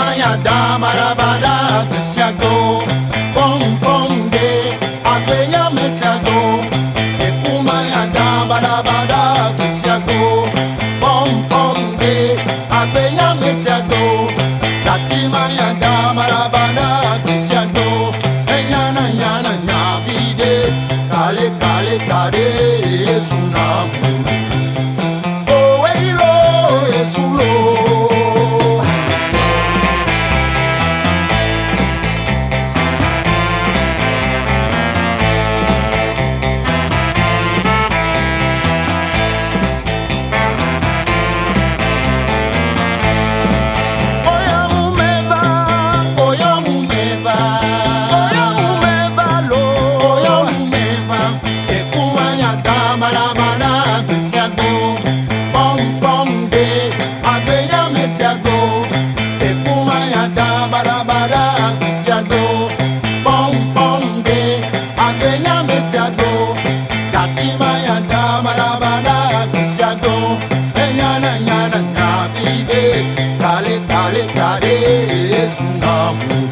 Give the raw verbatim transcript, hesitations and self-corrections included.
Ekumaya da marabada kisiago, bom bom de abeya mesiago. Ekumaya da marabada kisiago, bom bom de abeya mesiago. Latimaya da marabada kisiago, enyana nyana nyabide, kale kale kale esunamu. Oh eilo esulo. Marabana kisiago, bom bom de abeya mesiago. Ekumaya da marabana kisiago, bom bom de abeya mesiago. Latimaya da marabana kisiago, enyana nyana nyabide, kale kale kale esunamu.